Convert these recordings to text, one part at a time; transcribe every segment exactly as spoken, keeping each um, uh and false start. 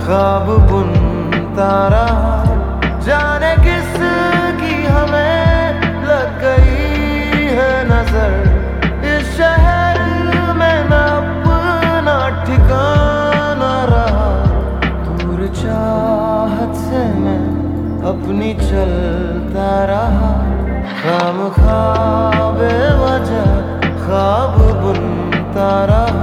ख्वाब बुनता रहा। जाने किसकी हमें लग गई है नजर, इस शहर में न अपना ठिकाना रहा। दूर चाहत से मैं अपनी चलता रहा, खामखा बेवजह ख्वाब बुनता रहा।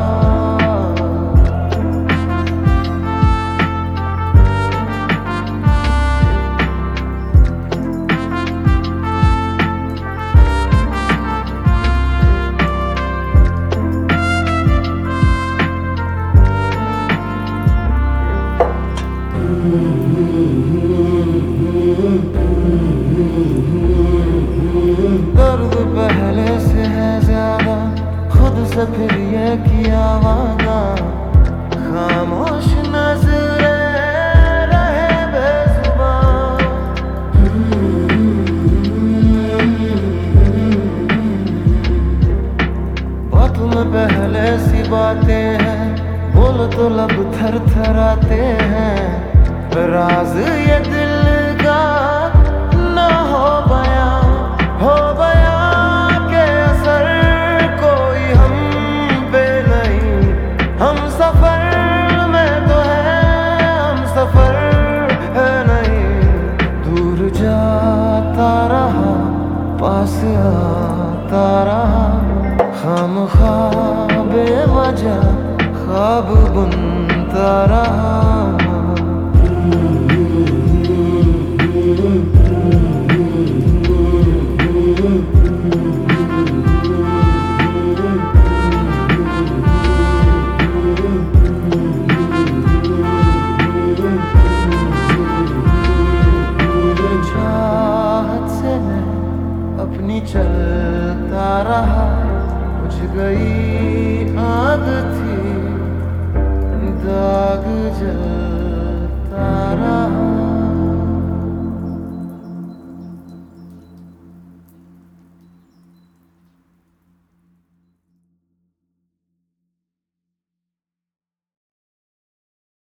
दर्द पहले से है ज्यादा, खुद से फिर ये किया वादा। खामोश नजरे रहे बेजुबान, बातों में पहले सी बातें हैं, बोल तो लब थर थर आते हैं। राज ये दिल का न हो बया, हो बया के असर कोई हम पे नहीं। हम सफर में तो है, हम सफर है नहीं। दूर जाता रहा, पास आता रहा, खामखा बेवजह ख्वाब बुनता रहा।